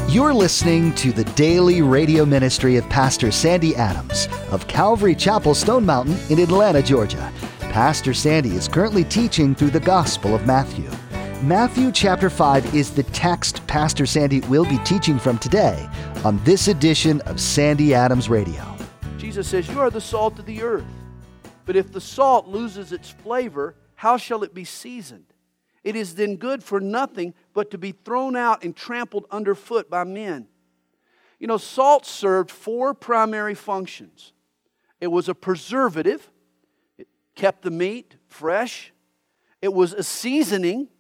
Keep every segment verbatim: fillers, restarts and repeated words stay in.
You're listening to the daily radio ministry of Pastor Sandy Adams of Calvary Chapel, Stone Mountain in Atlanta, Georgia. Pastor Sandy is currently teaching through the Gospel of Matthew. Matthew chapter five is the text Pastor Sandy will be teaching from today on this edition of Sandy Adams Radio. Jesus says, "You are the salt of the earth. But if the salt loses its flavor, how shall it be seasoned? It is then good for nothing but to be thrown out and trampled underfoot by men." You know, salt served four primary functions. It was a preservative. It kept the meat fresh. It was a seasoning.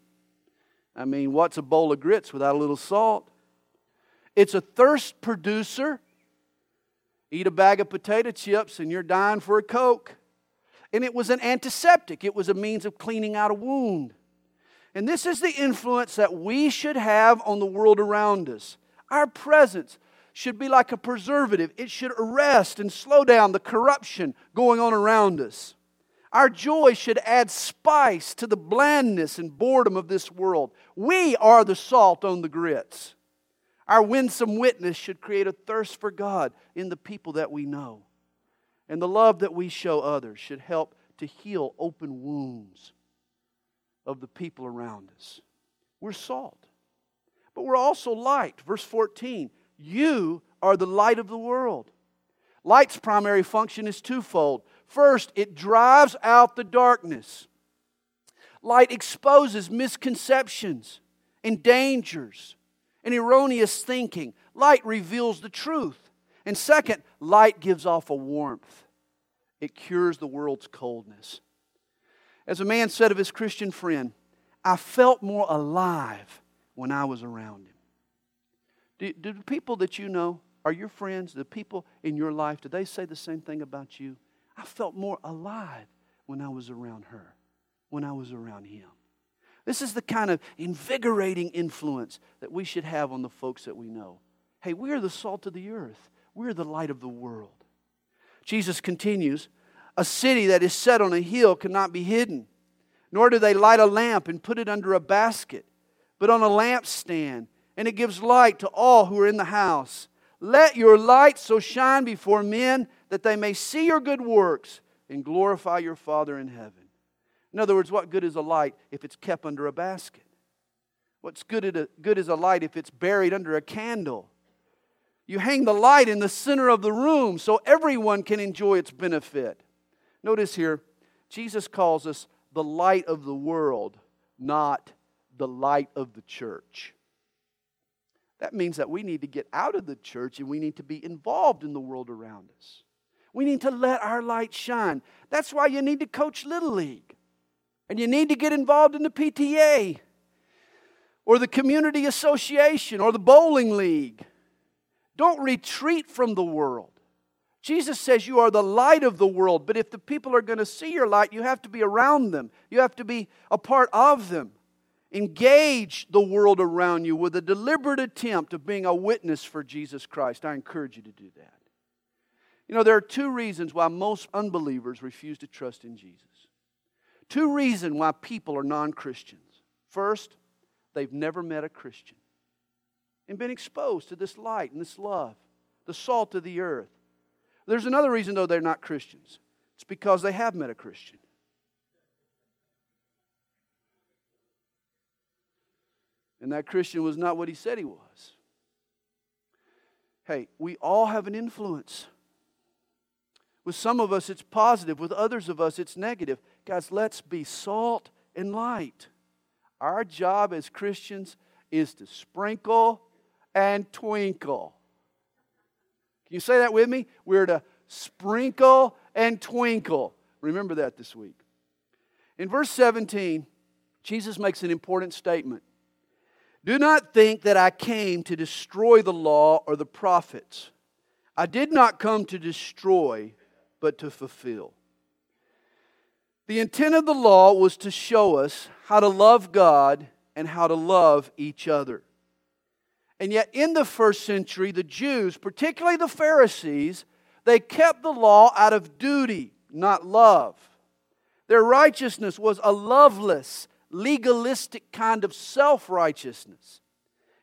I mean, what's a bowl of grits without a little salt? It's a thirst producer. Eat a bag of potato chips and you're dying for a Coke. And it was an antiseptic. It was a means of cleaning out a wound. And this is the influence that we should have on the world around us. Our presence should be like a preservative. It should arrest and slow down the corruption going on around us. Our joy should add spice to the blandness and boredom of this world. We are the salt on the grits. Our winsome witness should create a thirst for God in the people that we know. And the love that we show others should help to heal open wounds of the people around us. We're salt. But we're also light. Verse fourteen, you are the light of the world. Light's primary function is twofold. First, it drives out the darkness. Light exposes misconceptions and dangers and erroneous thinking. Light reveals the truth. And second, light gives off a warmth. It cures the world's coldness. As a man said of his Christian friend, "I felt more alive when I was around him." Do, do the people that you know, are your friends, the people in your life, do they say the same thing about you? "I felt more alive when I was around her, when I was around him." This is the kind of invigorating influence that we should have on the folks that we know. Hey, we are the salt of the earth. We are the light of the world. Jesus continues, "A city that is set on a hill cannot be hidden, nor do they light a lamp and put it under a basket, but on a lampstand, and it gives light to all who are in the house. Let your light so shine before men that they may see your good works and glorify your Father in heaven." In other words, what good is a light if it's kept under a basket? What's good, at a, good is a light if it's buried under a candle? You hang the light in the center of the room so everyone can enjoy its benefit. Notice here, Jesus calls us the light of the world, not the light of the church. That means that we need to get out of the church and we need to be involved in the world around us. We need to let our light shine. That's why you need to coach Little League. And you need to get involved in the P T A or the community association or the bowling league. Don't retreat from the world. Jesus says you are the light of the world, but if the people are going to see your light, you have to be around them. You have to be a part of them. Engage the world around you with a deliberate attempt of being a witness for Jesus Christ. I encourage you to do that. You know, there are two reasons why most unbelievers refuse to trust in Jesus. Two reasons why people are non-Christians. First, they've never met a Christian and been exposed to this light and this love, the salt of the earth. There's another reason, though, they're not Christians. It's because they have met a Christian. And that Christian was not what he said he was. Hey, we all have an influence. With some of us, it's positive. With others of us, it's negative. Guys, let's be salt and light. Our job as Christians is to sprinkle and twinkle. Can you say that with me? We're to sprinkle and twinkle. Remember that this week. In verse seventeen, Jesus makes an important statement. "Do not think that I came to destroy the law or the prophets. I did not come to destroy, but to fulfill." The intent of the law was to show us how to love God and how to love each other. And yet in the first century, the Jews, particularly the Pharisees, they kept the law out of duty, not love. Their righteousness was a loveless, legalistic kind of self-righteousness.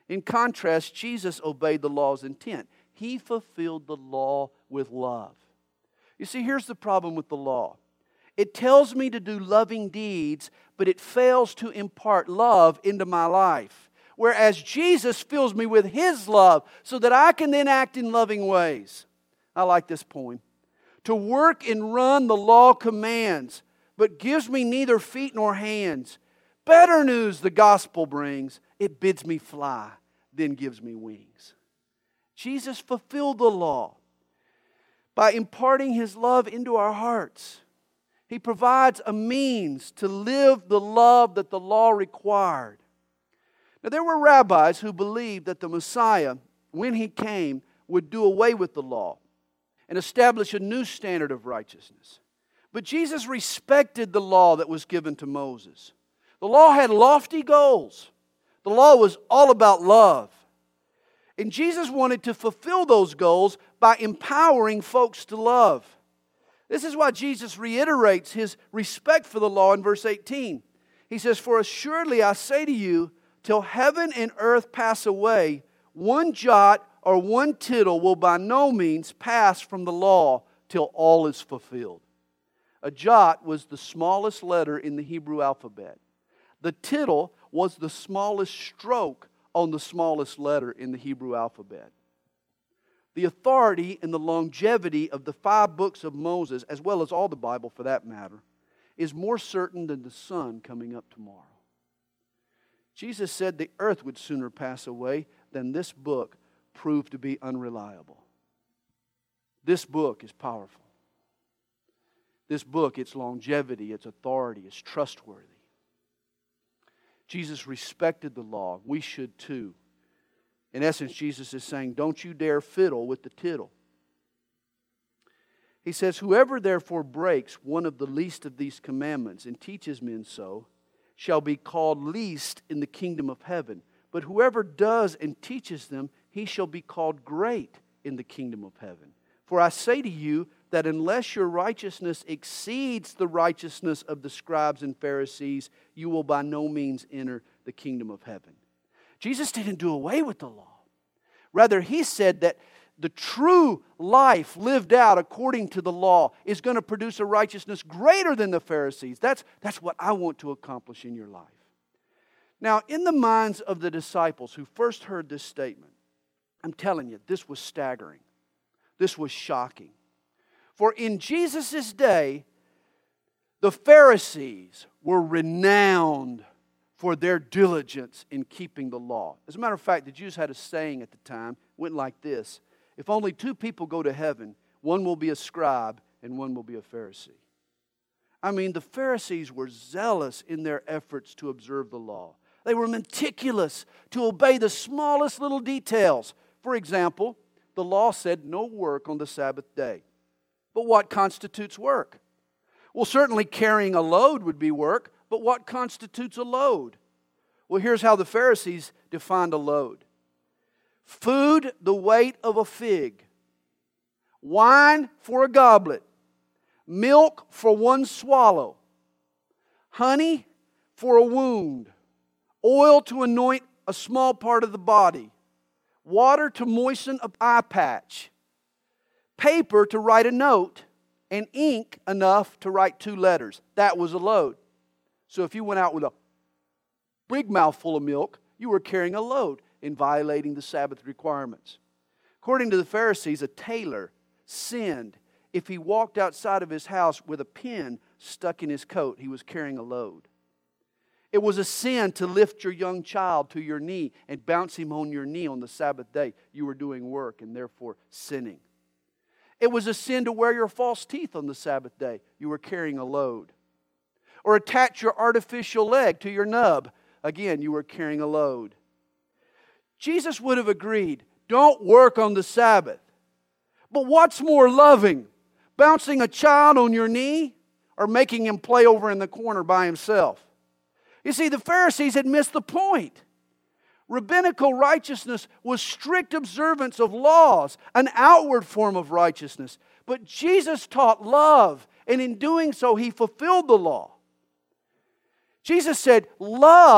In contrast, Jesus obeyed the law's intent. He fulfilled the law with love. You see, here's the problem with the law. It tells me to do loving deeds, but it fails to impart love into my life. Whereas Jesus fills me with His love so that I can then act in loving ways. I like this poem. To work and run the law commands, but gives me neither feet nor hands. Better news the gospel brings. It bids me fly, then gives me wings. Jesus fulfilled the law by imparting His love into our hearts. He provides a means to live the love that the law required. Now, there were rabbis who believed that the Messiah, when He came, would do away with the law and establish a new standard of righteousness. But Jesus respected the law that was given to Moses. The law had lofty goals. The law was all about love. And Jesus wanted to fulfill those goals by empowering folks to love. This is why Jesus reiterates His respect for the law in verse eighteen. He says, "For assuredly I say to you, till heaven and earth pass away, one jot or one tittle will by no means pass from the law till all is fulfilled." A jot was the smallest letter in the Hebrew alphabet. The tittle was the smallest stroke on the smallest letter in the Hebrew alphabet. The authority and the longevity of the five books of Moses, as well as all the Bible for that matter, is more certain than the sun coming up tomorrow. Jesus said the earth would sooner pass away than this book proved to be unreliable. This book is powerful. This book, its longevity, its authority is trustworthy. Jesus respected the law. We should too. In essence, Jesus is saying, don't you dare fiddle with the tittle. He says, whoever therefore breaks one of the least of these commandments and teaches men so, shall be called least in the kingdom of heaven. But whoever does and teaches them, he shall be called great in the kingdom of heaven. For I say to you that unless your righteousness exceeds the righteousness of the scribes and Pharisees, you will by no means enter the kingdom of heaven. Jesus didn't do away with the law. Rather, He said that the true life lived out according to the law is going to produce a righteousness greater than the Pharisees. That's, that's what I want to accomplish in your life. Now, in the minds of the disciples who first heard this statement, I'm telling you, this was staggering. This was shocking. For in Jesus' day, the Pharisees were renowned for their diligence in keeping the law. As a matter of fact, the Jews had a saying at the time, went like this: if only two people go to heaven, one will be a scribe and one will be a Pharisee. I mean, the Pharisees were zealous in their efforts to observe the law. They were meticulous to obey the smallest little details. For example, the law said no work on the Sabbath day. But what constitutes work? Well, certainly carrying a load would be work, but what constitutes a load? Well, here's how the Pharisees defined a load. Food the weight of a fig, wine for a goblet, milk for one swallow, honey for a wound, oil to anoint a small part of the body, water to moisten an eye patch, paper to write a note, and ink enough to write two letters. That was a load. So if you went out with a big mouthful of milk, you were carrying a load in violating the Sabbath requirements. According to the Pharisees, a tailor sinned if he walked outside of his house with a pin stuck in his coat. He was carrying a load. It was a sin to lift your young child to your knee and bounce him on your knee on the Sabbath day. You were doing work and therefore sinning. It was a sin to wear your false teeth on the Sabbath day. You were carrying a load. Or attach your artificial leg to your nub. Again, you were carrying a load. Jesus would have agreed, don't work on the Sabbath. But what's more loving? Bouncing a child on your knee or making him play over in the corner by himself? You see, the Pharisees had missed the point. Rabbinical righteousness was strict observance of laws, an outward form of righteousness. But Jesus taught love, and in doing so, He fulfilled the law. Jesus said, love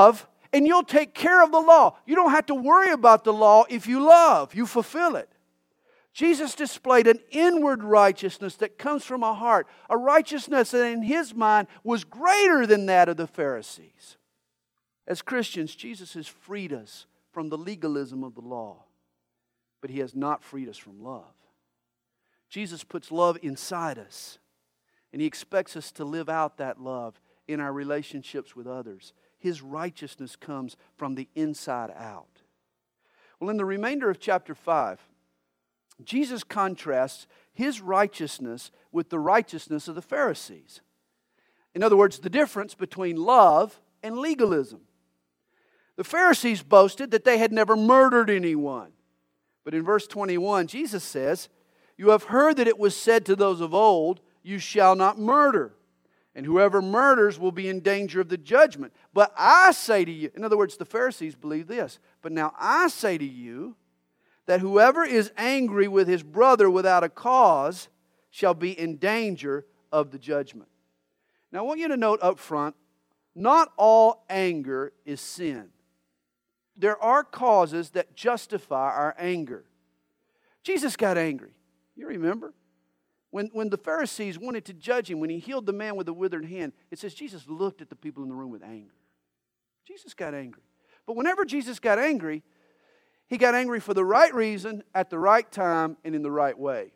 and you'll take care of the law. You don't have to worry about the law if you love, you fulfill it. Jesus displayed an inward righteousness that comes from a heart, a righteousness that in His mind was greater than that of the Pharisees. As Christians, Jesus has freed us from the legalism of the law, but He has not freed us from love. Jesus puts love inside us, and He expects us to live out that love in our relationships with others. His righteousness comes from the inside out. Well, in the remainder of chapter five, Jesus contrasts His righteousness with the righteousness of the Pharisees. In other words, the difference between love and legalism. The Pharisees boasted that they had never murdered anyone. But in verse twenty-one, Jesus says, "You have heard that it was said to those of old, 'You shall not murder. And whoever murders will be in danger of the judgment. But I say to you,'" in other words, the Pharisees believe this, "'But now I say to you, that whoever is angry with his brother without a cause shall be in danger of the judgment.'" Now I want you to note up front, not all anger is sin. There are causes that justify our anger. Jesus got angry. You remember? When, when the Pharisees wanted to judge Him, when He healed the man with the withered hand, it says Jesus looked at the people in the room with anger. Jesus got angry. But whenever Jesus got angry, He got angry for the right reason, at the right time, and in the right way.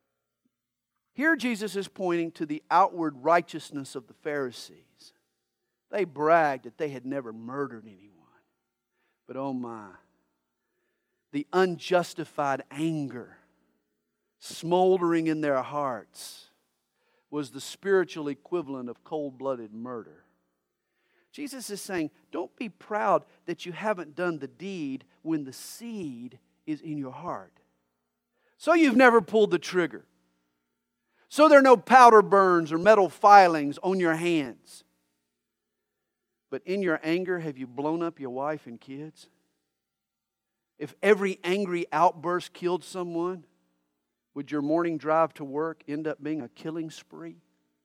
Here Jesus is pointing to the outward righteousness of the Pharisees. They bragged that they had never murdered anyone. But oh my, the unjustified anger smoldering in their hearts was the spiritual equivalent of cold-blooded murder. Jesus is saying, don't be proud that you haven't done the deed when the seed is in your heart. So you've never pulled the trigger. So there are no powder burns or metal filings on your hands. But in your anger, have you blown up your wife and kids? If every angry outburst killed someone, would your morning drive to work end up being a killing spree?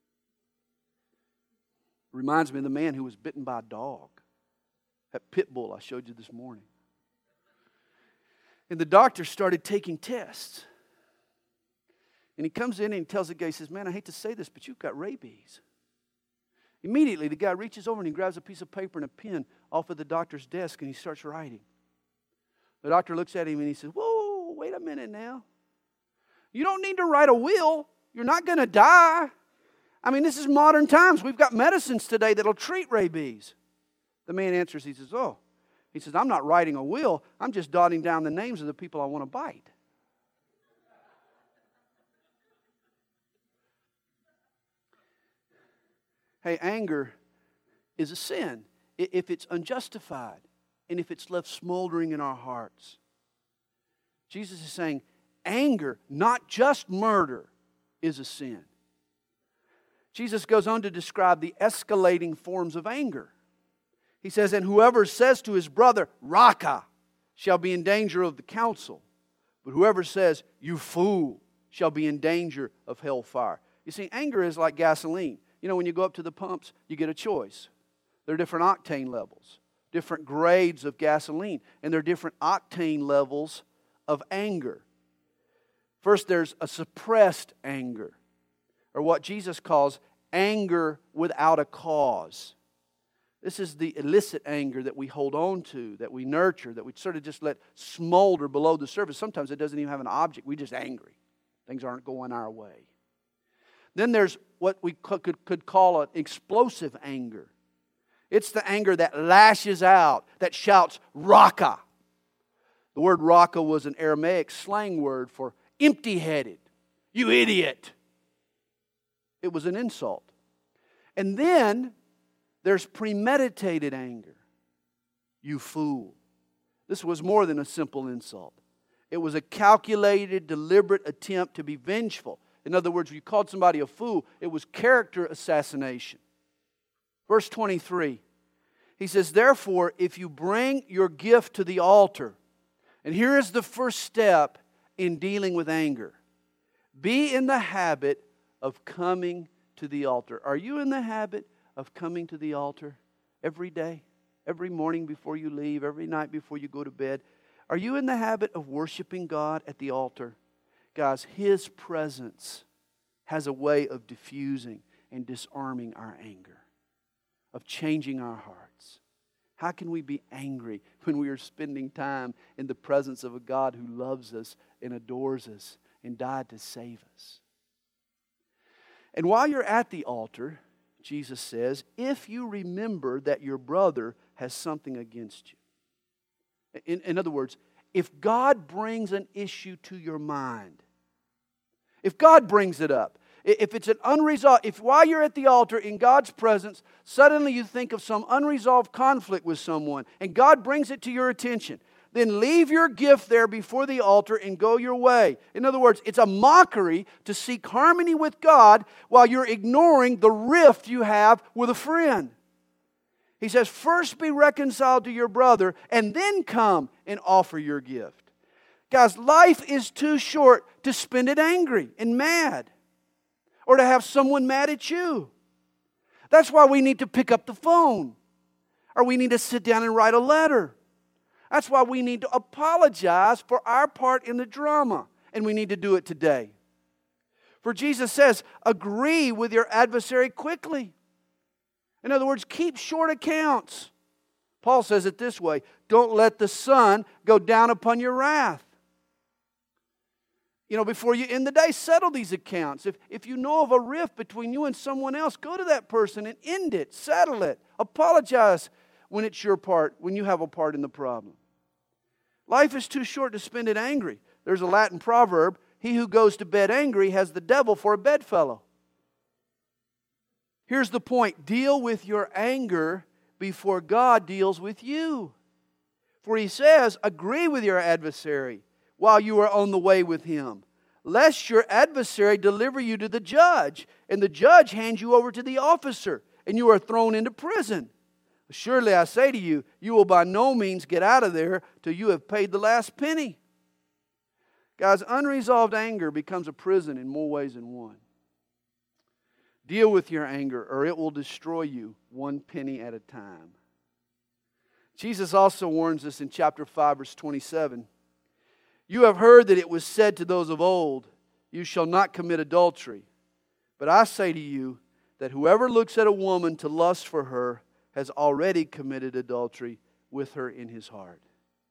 Reminds me of the man who was bitten by a dog. That pit bull I showed you this morning. And the doctor started taking tests. And he comes in and he tells the guy, he says, "Man, I hate to say this, but you've got rabies." Immediately, the guy reaches over and he grabs a piece of paper and a pen off of the doctor's desk and he starts writing. The doctor looks at him and he says, "Whoa, wait a minute now. You don't need to write a will. You're not going to die. I mean, this is modern times. We've got medicines today that'll treat rabies." The man answers, he says, "Oh." He says, "I'm not writing a will. I'm just dotting down the names of the people I want to bite." Hey, anger is a sin if it's unjustified and if it's left smoldering in our hearts. Jesus is saying anger, not just murder, is a sin. Jesus goes on to describe the escalating forms of anger. He says, "And whoever says to his brother, 'Raka,' shall be in danger of the council. But whoever says, 'You fool,' shall be in danger of hellfire." You see, anger is like gasoline. You know, when you go up to the pumps, you get a choice. There are different octane levels, different grades of gasoline, and there are different octane levels of anger. First, there's a suppressed anger, or what Jesus calls anger without a cause. This is the illicit anger that we hold on to, that we nurture, that we sort of just let smolder below the surface. Sometimes it doesn't even have an object. We're just angry. Things aren't going our way. Then there's what we could, could call an explosive anger. It's the anger that lashes out, that shouts, "Raka." The word raka was an Aramaic slang word for empty-headed. "You idiot." It was an insult. And then there's premeditated anger. "You fool." This was more than a simple insult. It was a calculated, deliberate attempt to be vengeful. In other words, if you called somebody a fool, it was character assassination. Verse twenty-three, he says, "Therefore, if you bring your gift to the altar," and here is the first step in dealing with anger, "be in the habit of coming to the altar." Are you in the habit of coming to the altar every day, every morning before you leave, every night before you go to bed? Are you in the habit of worshiping God at the altar? Guys, His presence has a way of diffusing and disarming our anger, of changing our hearts. How can we be angry when we are spending time in the presence of a God who loves us and adores us and died to save us? And while you're at the altar, Jesus says, if you remember that your brother has something against you. In, in other words, if God brings an issue to your mind, if God brings it up, if it's an unresolved, if while you're at the altar in God's presence, suddenly you think of some unresolved conflict with someone, and God brings it to your attention, then leave your gift there before the altar and go your way. In other words, it's a mockery to seek harmony with God while you're ignoring the rift you have with a friend. He says, first be reconciled to your brother, and then come and offer your gift. Guys, life is too short to spend it angry and mad, or to have someone mad at you. That's why we need to pick up the phone, or we need to sit down and write a letter. That's why we need to apologize for our part in the drama, and we need to do it today. For Jesus says, agree with your adversary quickly. In other words, keep short accounts. Paul says it this way, don't let the sun go down upon your wrath. You know, before you end the day, settle these accounts. If, if you know of a rift between you and someone else, go to that person and end it, settle it, apologize when it's your part, when you have a part in the problem. Life is too short to spend it angry. There's a Latin proverb, he who goes to bed angry has the devil for a bedfellow. Here's the point, deal with your anger before God deals with you. For He says, agree with your adversary while you are on the way with him, lest your adversary deliver you to the judge, and the judge hands you over to the officer, and you are thrown into prison. Surely I say to you, you will by no means get out of there till you have paid the last penny. Guys, unresolved anger becomes a prison in more ways than one. Deal with your anger, or it will destroy you one penny at a time. Jesus also warns us in chapter five, verse twenty-seven. You have heard that it was said to those of old, you shall not commit adultery. But I say to you that whoever looks at a woman to lust for her has already committed adultery with her in his heart.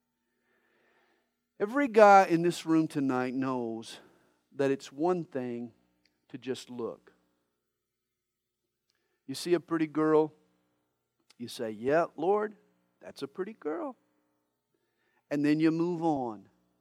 Every guy in this room tonight knows that it's one thing to just look. You see a pretty girl, you say, yeah, Lord, that's a pretty girl. And then you move on.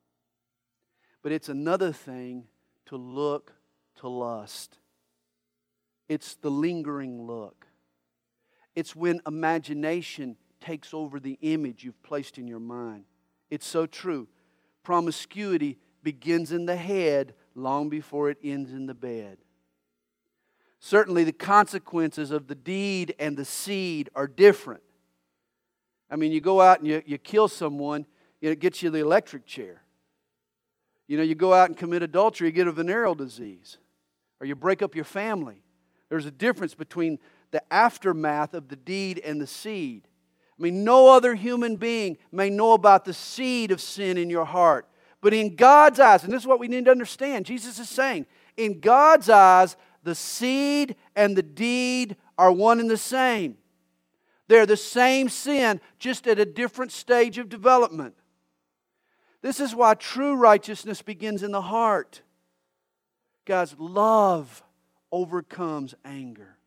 But it's another thing to look to lust. It's the lingering look. It's when imagination takes over the image you've placed in your mind. It's so true. Promiscuity begins in the head long before it ends in the bed. Certainly the consequences of the deed and the seed are different. I mean, you go out and you, you kill someone, you know, it gets you the electric chair. You know, you go out and commit adultery, you get a venereal disease. Or you break up your family. There's a difference between the aftermath of the deed and the seed. I mean, no other human being may know about the seed of sin in your heart. But in God's eyes, and this is what we need to understand, Jesus is saying, in God's eyes, the seed and the deed are one and the same. They're the same sin, just at a different stage of development. This is why true righteousness begins in the heart. Guys, love overcomes anger.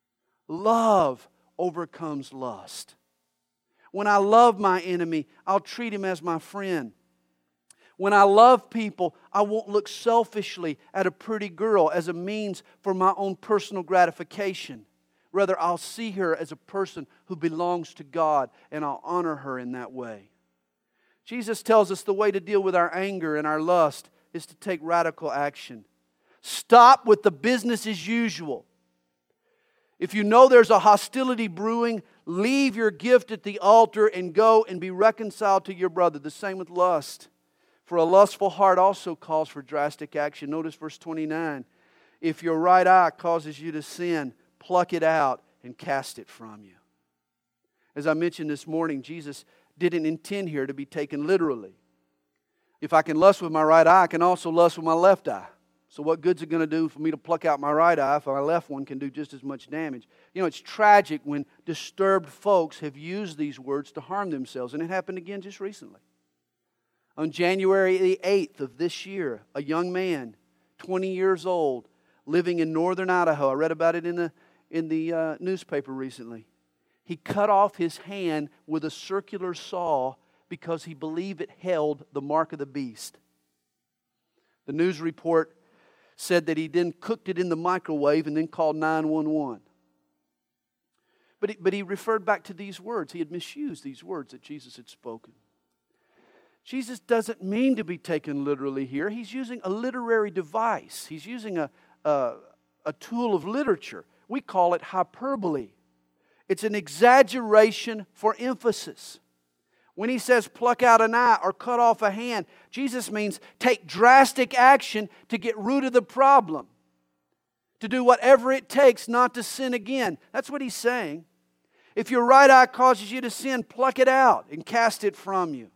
Love overcomes lust. When I love my enemy, I'll treat him as my friend. When I love people, I won't look selfishly at a pretty girl as a means for my own personal gratification. Rather, I'll see her as a person who belongs to God, and I'll honor her in that way. Jesus tells us the way to deal with our anger and our lust is to take radical action. Stop with the business as usual. If you know there's a hostility brewing, leave your gift at the altar and go and be reconciled to your brother. The same with lust. For a lustful heart also calls for drastic action. Notice verse twenty-nine. If your right eye causes you to sin, pluck it out and cast it from you. As I mentioned this morning, Jesus didn't intend here to be taken literally. If I can lust with my right eye, I can also lust with my left eye. So what good's it going to do for me to pluck out my right eye if my left one can do just as much damage? You know, it's tragic when disturbed folks have used these words to harm themselves. And it happened again just recently. On January the eighth of this year, a young man, twenty years old, living in northern Idaho. I read about it in the, in the uh, newspaper recently. He cut off his hand with a circular saw because he believed it held the mark of the beast. The news report said that he then cooked it in the microwave and then called nine one one. But he, but he referred back to these words. He had misused these words that Jesus had spoken. Jesus doesn't mean to be taken literally here. He's using a literary device. He's using a, a, a tool of literature. We call it hyperbole. It's an exaggeration for emphasis. When he says pluck out an eye or cut off a hand, Jesus means take drastic action to get rid of the problem. To do whatever it takes not to sin again. That's what he's saying. If your right eye causes you to sin, pluck it out and cast it from you.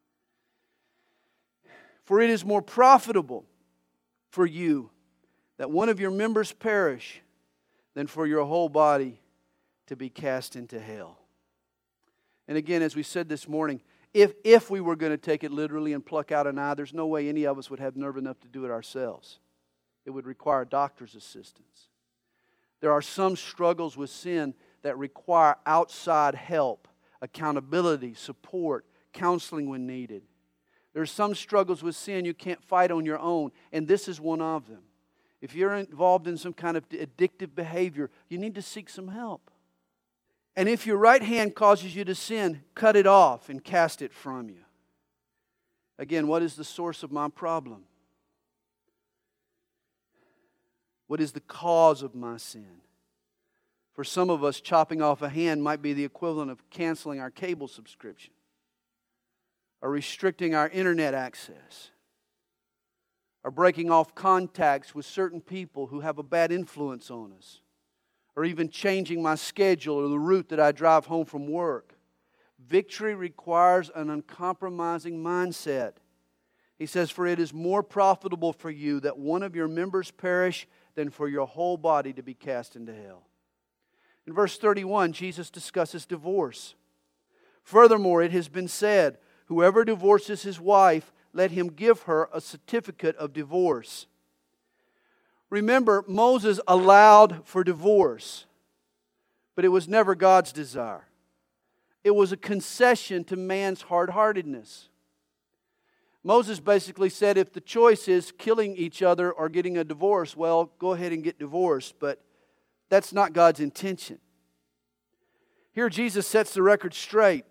For it is more profitable for you that one of your members perish than for your whole body to be cast into hell. And again, as we said this morning, if, if we were going to take it literally and pluck out an eye, there's no way any of us would have nerve enough to do it ourselves. It would require a doctor's assistance. There are some struggles with sin that require outside help, accountability, support, counseling when needed. There are some struggles with sin you can't fight on your own, and this is one of them. If you're involved in some kind of addictive behavior, you need to seek some help. And if your right hand causes you to sin, cut it off and cast it from you. Again, what is the source of my problem? What is the cause of my sin? For some of us, chopping off a hand might be the equivalent of canceling our cable subscription or restricting our internet access or breaking off contacts with certain people who have a bad influence on us, or even changing my schedule or the route that I drive home from work. Victory requires an uncompromising mindset. He says, for it is more profitable for you that one of your members perish than for your whole body to be cast into hell. In verse thirty-one, Jesus discusses divorce. Furthermore, it has been said, whoever divorces his wife, let him give her a certificate of divorce. Remember, Moses allowed for divorce, but it was never God's desire. It was a concession to man's hard-heartedness. Moses basically said, if the choice is killing each other or getting a divorce, well, go ahead and get divorced, but that's not God's intention. Here Jesus sets the record straight.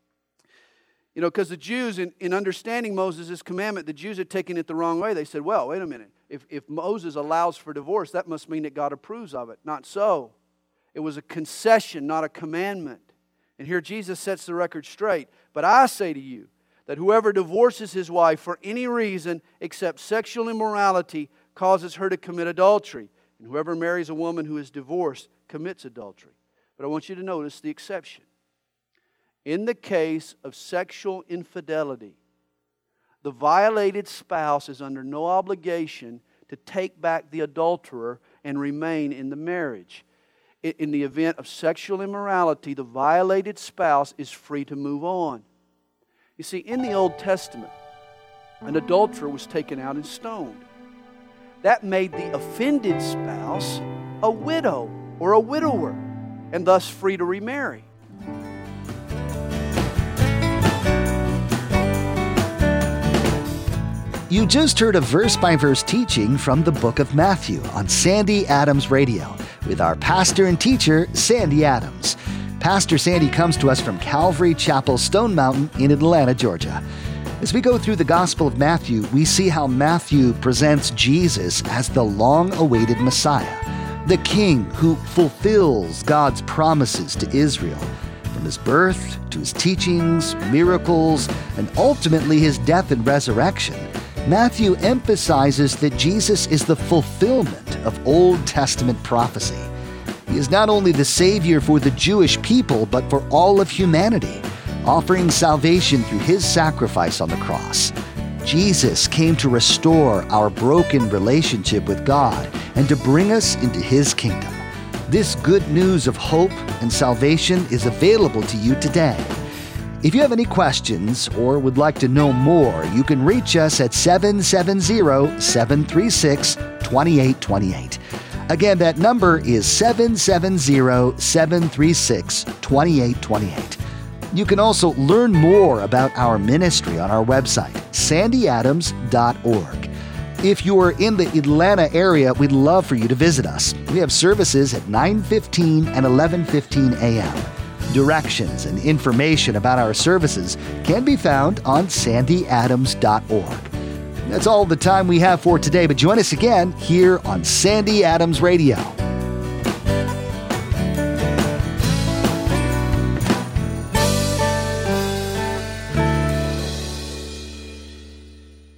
You know, because the Jews, in, in understanding Moses' commandment, the Jews had taken it the wrong way. They said, well, wait a minute. If, if Moses allows for divorce, that must mean that God approves of it. Not so. It was a concession, not a commandment. And here Jesus sets the record straight. But I say to you that whoever divorces his wife for any reason except sexual immorality causes her to commit adultery. And whoever marries a woman who is divorced commits adultery. But I want you to notice the exception. In the case of sexual infidelity, the violated spouse is under no obligation to take back the adulterer and remain in the marriage. In the event of sexual immorality, the violated spouse is free to move on. You see, in the Old Testament, an adulterer was taken out and stoned. That made the offended spouse a widow or a widower, and thus free to remarry. You just heard a verse-by-verse teaching from the book of Matthew on Sandy Adams Radio with our pastor and teacher, Sandy Adams. Pastor Sandy comes to us from Calvary Chapel, Stone Mountain in Atlanta, Georgia. As we go through the Gospel of Matthew, we see how Matthew presents Jesus as the long-awaited Messiah, the King who fulfills God's promises to Israel. From his birth to his teachings, miracles, and ultimately his death and resurrection, Matthew emphasizes that Jesus is the fulfillment of Old Testament prophecy. He is not only the Savior for the Jewish people, but for all of humanity, offering salvation through His sacrifice on the cross. Jesus came to restore our broken relationship with God and to bring us into His kingdom. This good news of hope and salvation is available to you today. If you have any questions or would like to know more, you can reach us at seven seven zero, seven three six, two eight two eight. Again, that number is seven seven zero, seven three six, two eight two eight. You can also learn more about our ministry on our website, sandy adams dot org. If you are in the Atlanta area, we'd love for you to visit us. We have services at nine fifteen and eleven fifteen a.m. Directions and information about our services can be found on sandy adams dot org. That's all the time we have for today, but join us again here on Sandy Adams Radio.